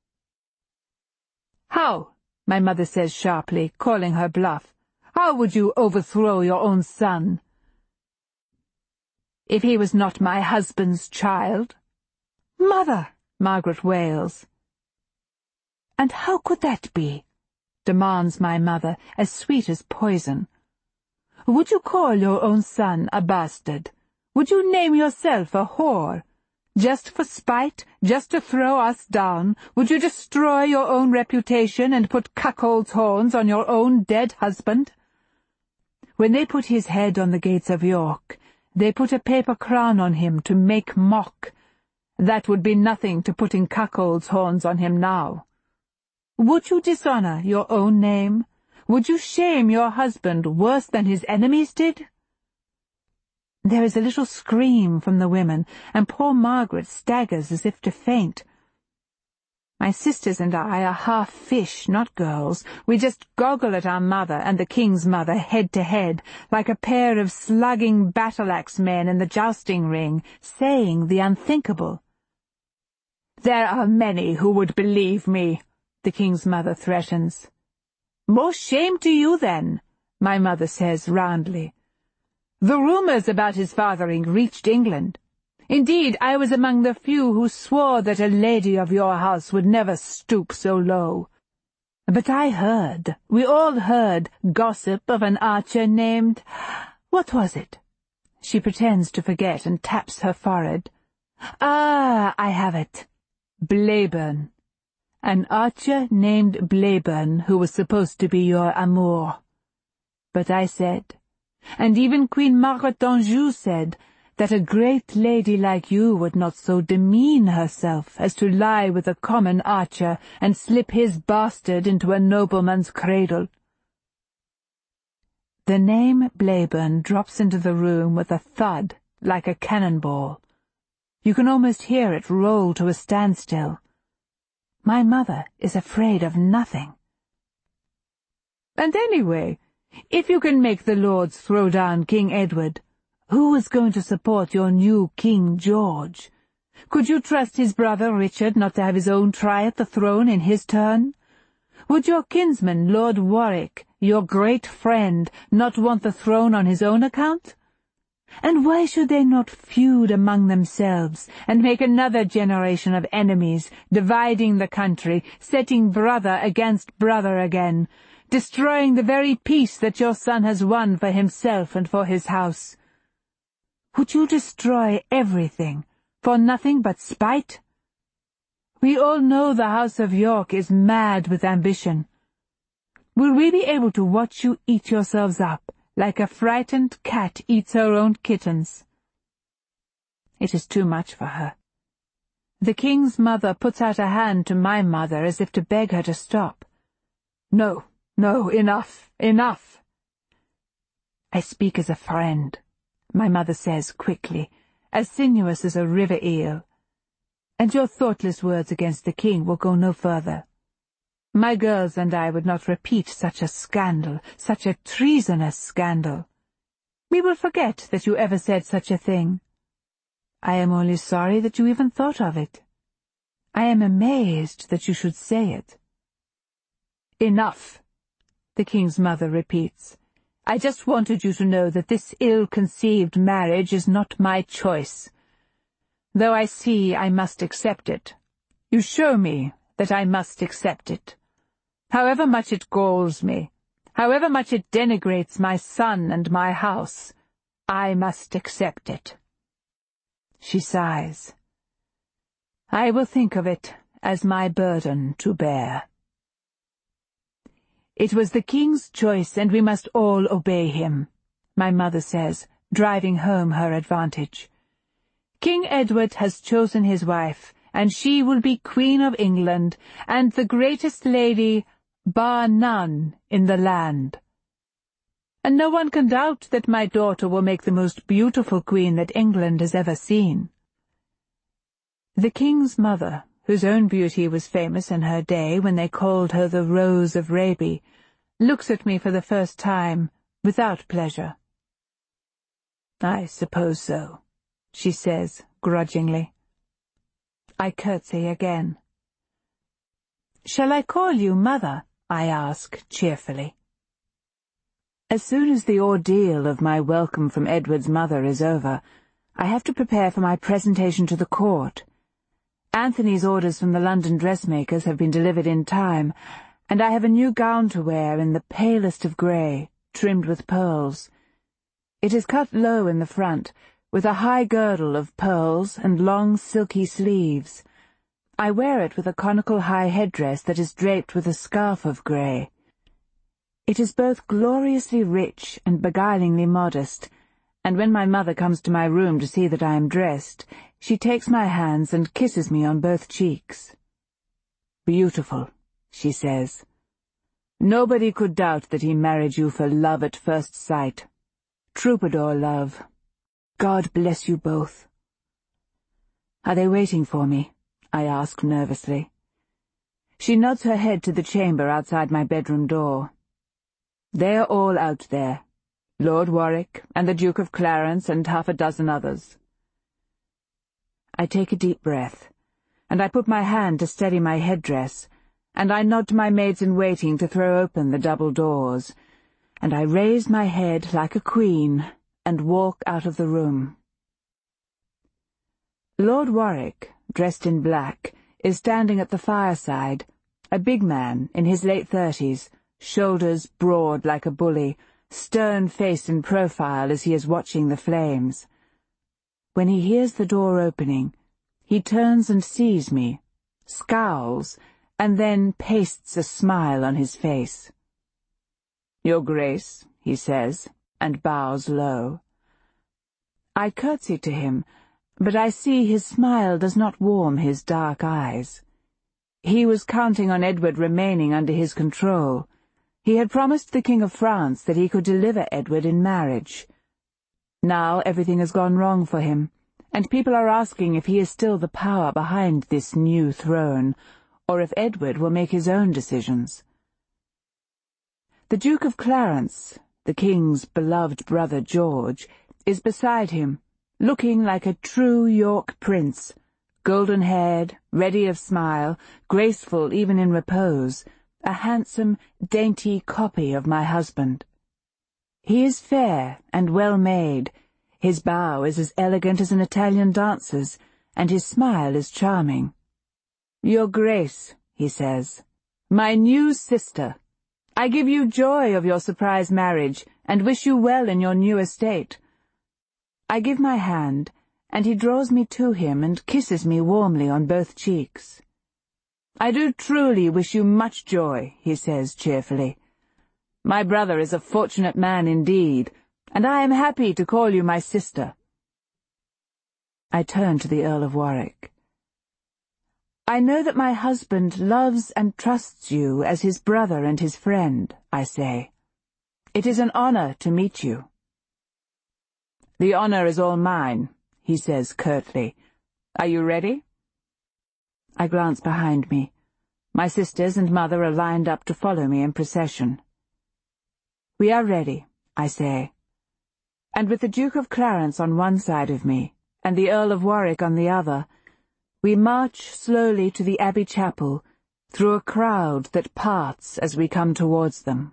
"How?" my mother says sharply, calling her bluff. "How would you overthrow your own son?" "If he was not my husband's child." "Mother!" Margaret wails. "And how could that be?" demands my mother, as sweet as poison. "Would you call your own son a bastard? Would you name yourself a whore? Just for spite, just to throw us down, would you destroy your own reputation and put cuckold's horns on your own dead husband? When they put his head on the gates of York, they put a paper crown on him to make mock. That would be nothing to putting cuckold's horns on him now. Would you dishonour your own name? Would you shame your husband worse than his enemies did?" There is a little scream from the women, and poor Margaret staggers as if to faint. My sisters and I are half fish, not girls. We just goggle at our mother and the king's mother head to head, like a pair of slugging battle-axe men in the jousting ring, saying the unthinkable. "There are many who would believe me," the king's mother threatens. "More shame to you, then," my mother says roundly. "The rumours about his fathering reached England. Indeed, I was among the few who swore that a lady of your house would never stoop so low. But I heard, we all heard, gossip of an archer named... What was it?" She pretends to forget and taps her forehead. "Ah, I have it. Blaeburn. An archer named Blaeburn who was supposed to be your amour. But I said, and even Queen Margaret d'Anjou said, that a great lady like you would not so demean herself as to lie with a common archer and slip his bastard into a nobleman's cradle." The name Blaeburn drops into the room with a thud like a cannonball. You can almost hear it roll to a standstill. My mother is afraid of nothing. "And anyway, if you can make the lords throw down King Edward, who is going to support your new King George? Could you trust his brother Richard not to have his own try at the throne in his turn? Would your kinsman, Lord Warwick, your great friend, not want the throne on his own account? And why should they not feud among themselves, and make another generation of enemies, dividing the country, setting brother against brother again, destroying the very peace that your son has won for himself and for his house? Would you destroy everything, for nothing but spite? We all know the House of York is mad with ambition. Will we be able to watch you eat yourselves up, like a frightened cat eats her own kittens?" It is too much for her. The king's mother puts out a hand to my mother as if to beg her to stop. No, no, enough, enough. I speak as a friend, my mother says quickly, as sinuous as a river eel. And your thoughtless words against the king will go no further. My girls and I would not repeat such a scandal, such a treasonous scandal. We will forget that you ever said such a thing. I am only sorry that you even thought of it. I am amazed that you should say it. Enough, the king's mother repeats. I just wanted you to know that this ill-conceived marriage is not my choice. Though I see I must accept it. You show me that I must accept it. However much it galls me, however much it denigrates my son and my house, I must accept it. She sighs. I will think of it as my burden to bear. It was the king's choice, and we must all obey him, my mother says, driving home her advantage. King Edward has chosen his wife, and she will be Queen of England, and the greatest lady, bar none, in the land. And no one can doubt that my daughter will make the most beautiful queen that England has ever seen. The king's mother, whose own beauty was famous in her day when they called her the Rose of Raby, looks at me for the first time, without pleasure. I suppose so, she says, grudgingly. I curtsy again. Shall I call you mother? I ask cheerfully. As soon as the ordeal of my welcome from Edward's mother is over, I have to prepare for my presentation to the court. Anthony's orders from the London dressmakers have been delivered in time, and I have a new gown to wear in the palest of grey, trimmed with pearls. It is cut low in the front, with a high girdle of pearls and long silky sleeves. I wear it with a conical high headdress that is draped with a scarf of grey. It is both gloriously rich and beguilingly modest, and when my mother comes to my room to see that I am dressed, she takes my hands and kisses me on both cheeks. Beautiful, she says. Nobody could doubt that he married you for love at first sight. Troubadour love. God bless you both. Are they waiting for me? I ask nervously. She nods her head to the chamber outside my bedroom door. They are all out there. Lord Warwick, and the Duke of Clarence, and half a dozen others. I take a deep breath, and I put my hand to steady my headdress, and I nod to my maids-in-waiting to throw open the double doors, and I raise my head like a queen and walk out of the room. Lord Warwick, dressed in black, is standing at the fireside, a big man in his late thirties, shoulders broad like a bully, stern face in profile as he is watching the flames. When he hears the door opening, he turns and sees me, scowls, and then pastes a smile on his face. "Your Grace," he says, and bows low. I curtsy to him, but I see his smile does not warm his dark eyes. He was counting on Edward remaining under his control. He had promised the King of France that he could deliver Edward in marriage. Now everything has gone wrong for him, and people are asking if he is still the power behind this new throne, or if Edward will make his own decisions. The Duke of Clarence, the King's beloved brother George, is beside him, looking like a true York prince, golden-haired, ready of smile, graceful even in repose, a handsome, dainty copy of my husband. He is fair and well-made, his bow is as elegant as an Italian dancer's, and his smile is charming. "Your Grace," he says, "my new sister, I give you joy of your surprise marriage, and wish you well in your new estate." I give my hand, and he draws me to him and kisses me warmly on both cheeks. "I do truly wish you much joy," he says cheerfully. "My brother is a fortunate man indeed, and I am happy to call you my sister." I turn to the Earl of Warwick. I know that my husband loves and trusts you as his brother and his friend, I say. It is an honor to meet you. The honor is all mine, he says curtly. Are you ready? I glance behind me. My sisters and mother are lined up to follow me in procession. We are ready, I say. And with the Duke of Clarence on one side of me, and the Earl of Warwick on the other, we march slowly to the Abbey Chapel, through a crowd that parts as we come towards them.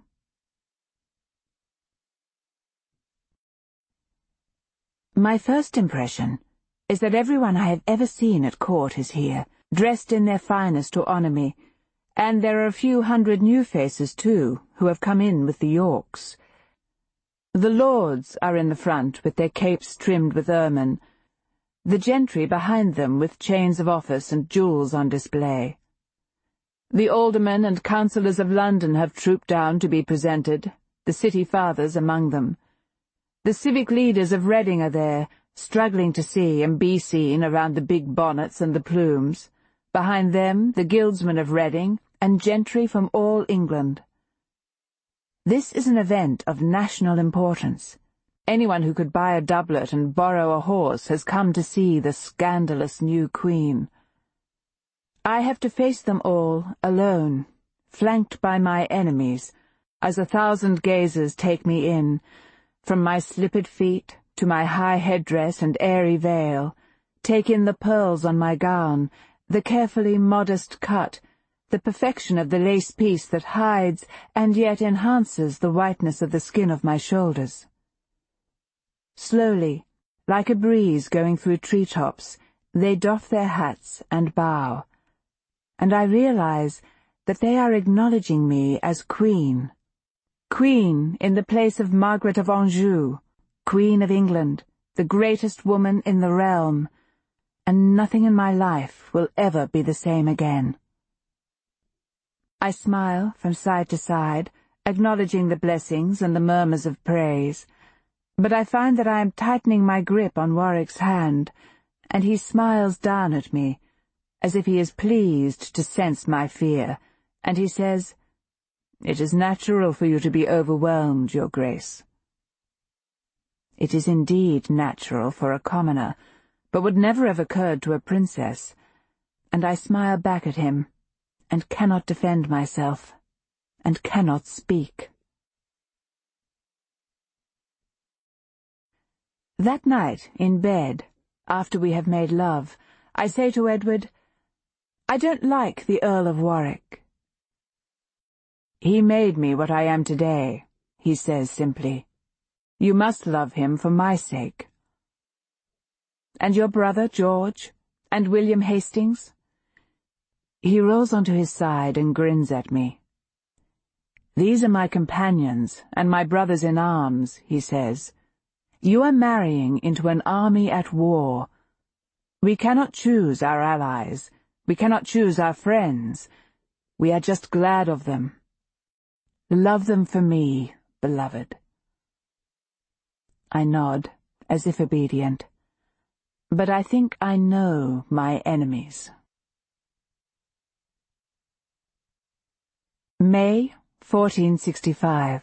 My first impression is that everyone I have ever seen at court is here, dressed in their finest to honour me, and there are a few hundred new faces, too, who have come in with the Yorks. The lords are in the front with their capes trimmed with ermine, the gentry behind them with chains of office and jewels on display. The aldermen and councillors of London have trooped down to be presented, the city fathers among them. The civic leaders of Reading are there, struggling to see and be seen around the big bonnets and the plumes. Behind them, the guildsmen of Reading and gentry from all England. This is an event of national importance. Anyone who could buy a doublet and borrow a horse has come to see the scandalous new queen. I have to face them all alone, flanked by my enemies, as a thousand gazers take me in, from my slippered feet to my high headdress and airy veil, take in the pearls on my gown, the carefully modest cut, the perfection of the lace piece that hides and yet enhances the whiteness of the skin of my shoulders. Slowly, like a breeze going through tree-tops, they doff their hats and bow, and I realize that they are acknowledging me as Queen. Queen in the place of Margaret of Anjou, Queen of England, the greatest woman in the realm, and nothing in my life will ever be the same again. I smile from side to side, acknowledging the blessings and the murmurs of praise, but I find that I am tightening my grip on Warwick's hand, and he smiles down at me, as if he is pleased to sense my fear, and he says, "It is natural for you to be overwhelmed, Your Grace." It is indeed natural for a commoner, but would never have occurred to a princess, and I smile back at him, and cannot defend myself, and cannot speak. That night, in bed, after we have made love, I say to Edward, "I don't like the Earl of Warwick." "He made me what I am today," he says simply. "You must love him for my sake." "And your brother, George? And William Hastings?" He rolls onto his side and grins at me. "These are my companions, and my brothers in arms," he says. "You are marrying into an army at war. We cannot choose our allies. We cannot choose our friends. We are just glad of them. Love them for me, beloved." I nod, as if obedient. But I think I know my enemies. May, fourteen sixty-five.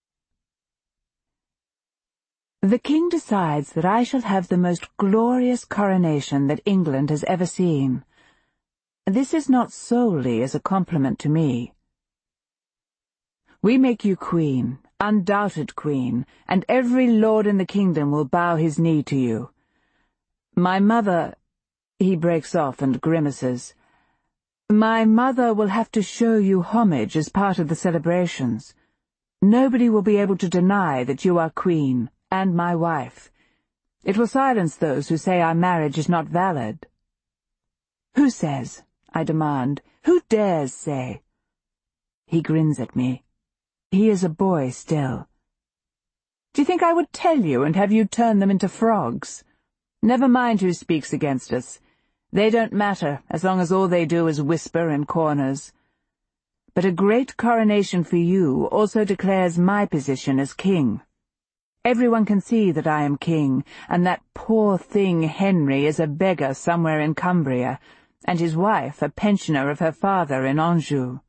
The king decides that I shall have the most glorious coronation that England has ever seen. This is not solely as a compliment to me. "We make you queen, undoubted queen, and every lord in the kingdom will bow his knee to you. My mother—" he breaks off and grimaces. "My mother will have to show you homage as part of the celebrations. Nobody will be able to deny that you are queen, and my wife. It will silence those who say our marriage is not valid." "Who says?" I demand. "Who dares say?" He grins at me. He is a boy still. "Do you think I would tell you and have you turn them into frogs? Never mind who speaks against us. They don't matter as long as all they do is whisper in corners. But a great coronation for you also declares my position as king. Everyone can see that I am king, and that poor thing Henry is a beggar somewhere in Cumbria, and his wife a pensioner of her father in Anjou.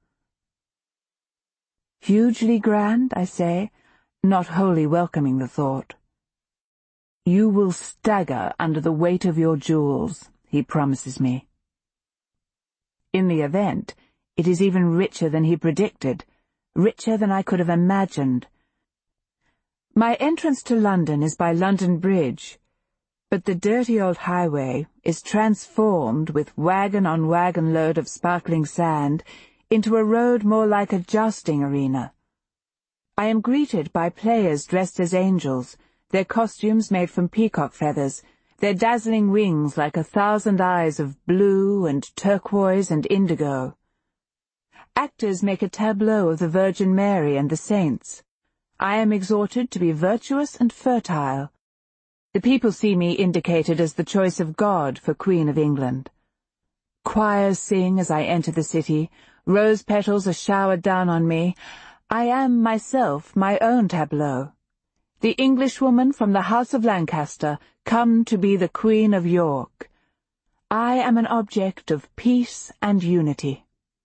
Hugely grand, I say, not wholly welcoming the thought. You will stagger under the weight of your jewels, he promises me. In the event, it is even richer than he predicted, richer than I could have imagined. My entrance to London is by London Bridge, but the dirty old highway is transformed with wagon on wagon load of sparkling sand into a road more like a jousting arena. I am greeted by players dressed as angels, their costumes made from peacock feathers, their dazzling wings like a thousand eyes of blue and turquoise and indigo. Actors make a tableau of the Virgin Mary and the saints. I am exhorted to be virtuous and fertile. The people see me indicated as the choice of God for Queen of England. Choirs sing as I enter the city, rose petals are showered down on me. I am myself my own tableau. The Englishwoman from the House of Lancaster, come to be the Queen of York. I am an object of peace and unity.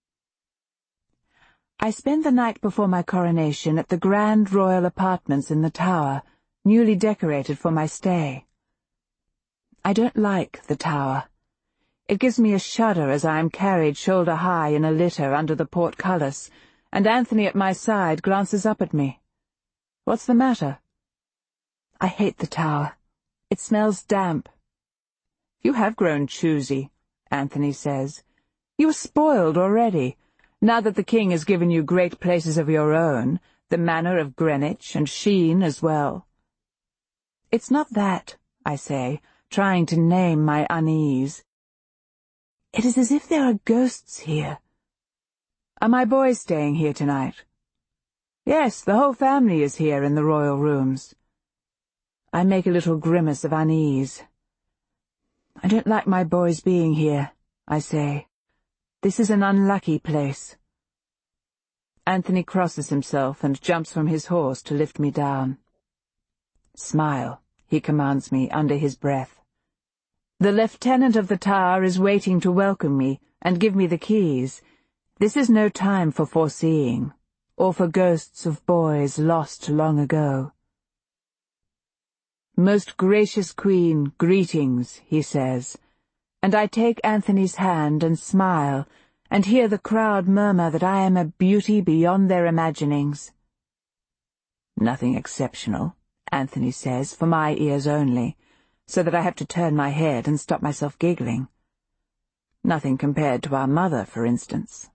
I spend the night before my coronation at the grand royal apartments in the Tower, newly decorated for my stay. I don't like the Tower. It gives me a shudder as I am carried shoulder high in a litter under the portcullis, and Anthony at my side glances up at me. What's the matter? I hate the Tower. It smells damp. You have grown choosy, Anthony says. You are spoiled already. Now that the king has given you great places of your own, the Manor of Greenwich and Sheen as well. It's not that, I say, trying to name my unease. It is as if there are ghosts here. Are my boys staying here tonight? Yes, the whole family is here in the royal rooms. I make a little grimace of unease. I don't like my boys being here, I say. This is an unlucky place. Anthony crosses himself and jumps from his horse to lift me down. Smile, he commands me under his breath. The lieutenant of the Tower is waiting to welcome me and give me the keys. This is no time for foreseeing, or for ghosts of boys lost long ago. Most gracious Queen, greetings, he says, and I take Anthony's hand and smile, and hear the crowd murmur that I am a beauty beyond their imaginings. Nothing exceptional, Anthony says, for my ears only, so that I have to turn my head and stop myself giggling. Nothing compared to our mother, for instance.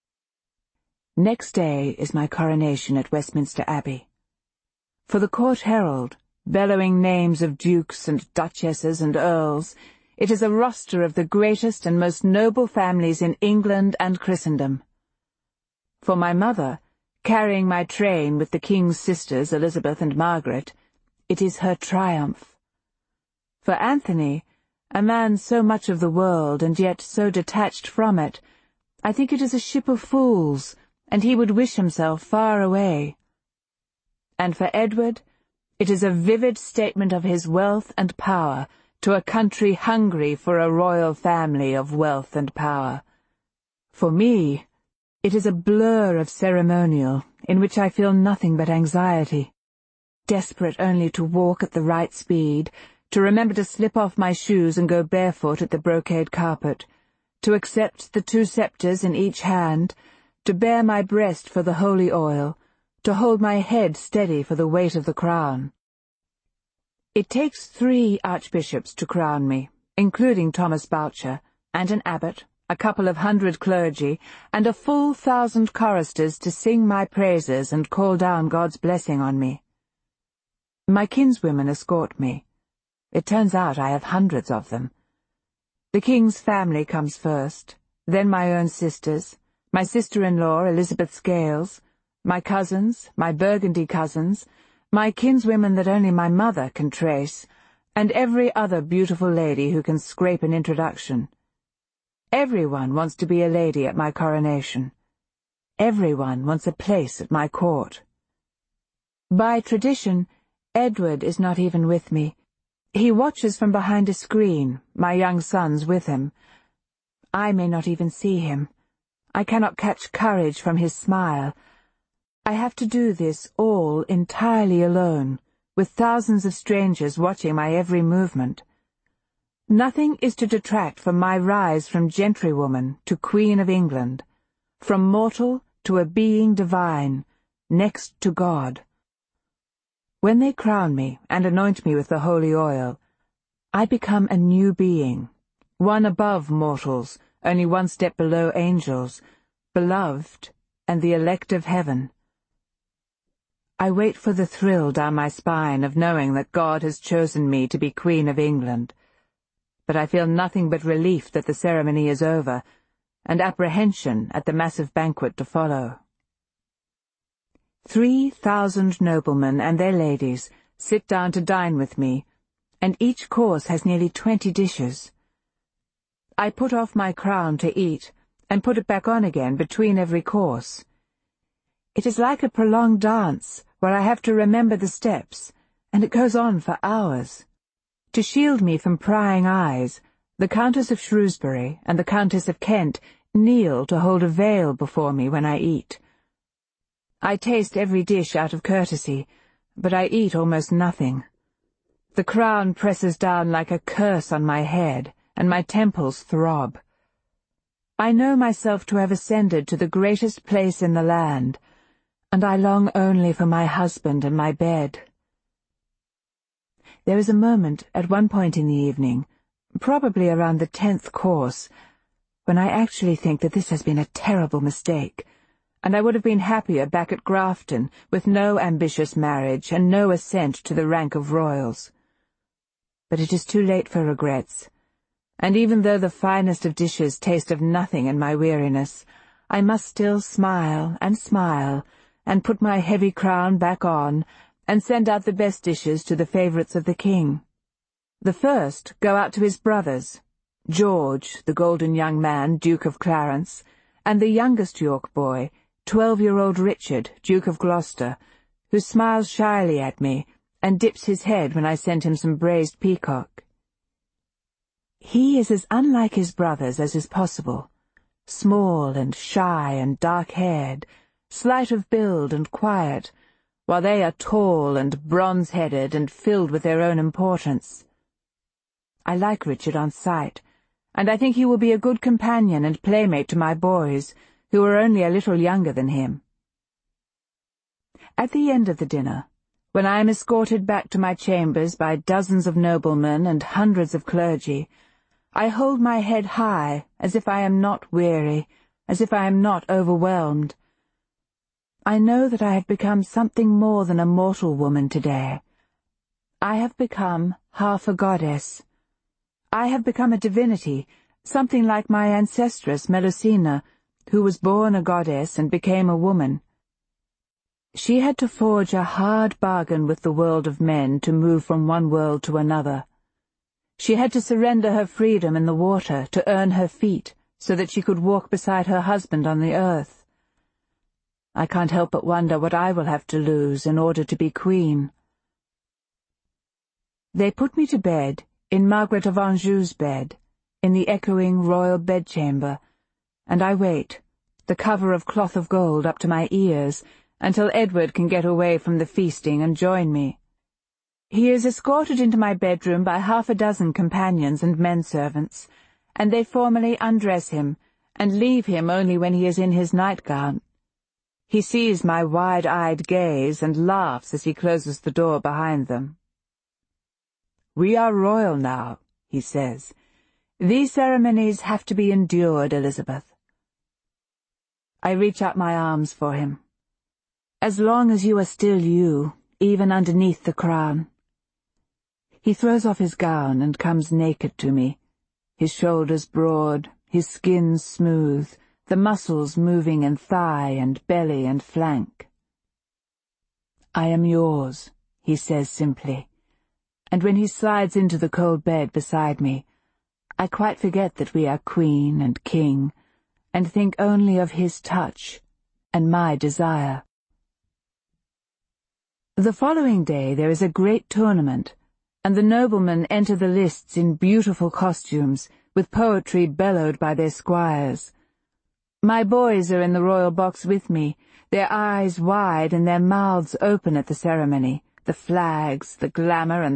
Next day is my coronation at Westminster Abbey. For the Court Herald, bellowing names of dukes and duchesses and earls, it is a roster of the greatest and most noble families in England and Christendom. For my mother, carrying my train with the King's sisters, Elizabeth and Margaret, it is her triumph. For Anthony, a man so much of the world and yet so detached from it, I think it is a ship of fools, and he would wish himself far away. And for Edward, it is a vivid statement of his wealth and power, to a country hungry for a royal family of wealth and power. For me, it is a blur of ceremonial, in which I feel nothing but anxiety, desperate only to walk at the right speed, to remember to slip off my shoes and go barefoot at the brocade carpet, to accept the two sceptres in each hand, to bare my breast for the holy oil, to hold my head steady for the weight of the crown. It takes three archbishops to crown me, including Thomas Boucher, and an abbot, a couple of hundred clergy, and a full thousand choristers to sing my praises and call down God's blessing on me. My kinswomen escort me. It turns out I have hundreds of them. The king's family comes first, then my own sisters, my sister-in-law Elizabeth Scales, my cousins, my Burgundy cousins, my kinswomen that only my mother can trace, and every other beautiful lady who can scrape an introduction. Everyone wants to be a lady at my coronation. Everyone wants a place at my court. By tradition, Edward is not even with me. He watches from behind a screen, my young sons with him. I may not even see him. I cannot catch courage from his smile. I have to do this all entirely alone, with thousands of strangers watching my every movement. Nothing is to detract from my rise from gentrywoman to Queen of England, from mortal to a being divine, next to God. When they crown me and anoint me with the holy oil, I become a new being, one above mortals, only one step below angels, beloved and the elect of heaven. I wait for the thrill down my spine of knowing that God has chosen me to be Queen of England, but I feel nothing but relief that the ceremony is over, and apprehension at the massive banquet to follow. Three thousand noblemen and their ladies sit down to dine with me, and each course has nearly twenty dishes. I put off my crown to eat, and put it back on again between every course. It is like a prolonged dance, where I have to remember the steps, and it goes on for hours. To shield me from prying eyes, the Countess of Shrewsbury and the Countess of Kent kneel to hold a veil before me when I eat. I taste every dish out of courtesy, but I eat almost nothing. The crown presses down like a curse on my head, and my temples throb. I know myself to have ascended to the greatest place in the land, and I long only for my husband and my bed. There is a moment at one point in the evening, probably around the tenth course, when I actually think that this has been a terrible mistake, and I would have been happier back at Grafton, with no ambitious marriage and no ascent to the rank of royals. But it is too late for regrets, and even though the finest of dishes taste of nothing in my weariness, I must still smile and smile, and put my heavy crown back on, and send out the best dishes to the favourites of the king. The first go out to his brothers, George, the golden young man, Duke of Clarence, and the youngest York boy, twelve-year-old Richard, Duke of Gloucester, who smiles shyly at me, and dips his head when I send him some braised peacock. He is as unlike his brothers as is possible, small and shy and dark-haired, slight of build and quiet, while they are tall and bronze-headed and filled with their own importance. I like Richard on sight, and I think he will be a good companion and playmate to my boys, who are only a little younger than him. At the end of the dinner, when I am escorted back to my chambers by dozens of noblemen and hundreds of clergy, I hold my head high, as if I am not weary, as if I am not overwhelmed. I know that I have become something more than a mortal woman today. I have become half a goddess. I have become a divinity, something like my ancestress Melusina, who was born a goddess and became a woman. She had to forge a hard bargain with the world of men to move from one world to another. She had to surrender her freedom in the water to earn her feet, so that she could walk beside her husband on the earth. I can't help but wonder what I will have to lose in order to be queen. They put me to bed in Margaret of Anjou's bed, in the echoing royal bedchamber, and I wait, the cover of cloth of gold up to my ears, until Edward can get away from the feasting and join me. He is escorted into my bedroom by half a dozen companions and men-servants, and they formally undress him, and leave him only when he is in his nightgown. He sees my wide-eyed gaze and laughs as he closes the door behind them. "We are royal now," he says. "These ceremonies have to be endured, Elizabeth." I reach out my arms for him. "As long as you are still you, even underneath the crown." He throws off his gown and comes naked to me, his shoulders broad, his skin smooth, the muscles moving in thigh and belly and flank. "I am yours," he says simply, and when he slides into the cold bed beside me, I quite forget that we are queen and king, and think only of his touch and my desire. The following day there is a great tournament, and the noblemen enter the lists in beautiful costumes, with poetry bellowed by their squires. My boys are in the royal box with me, their eyes wide and their mouths open at the ceremony, the flags, the glamour, and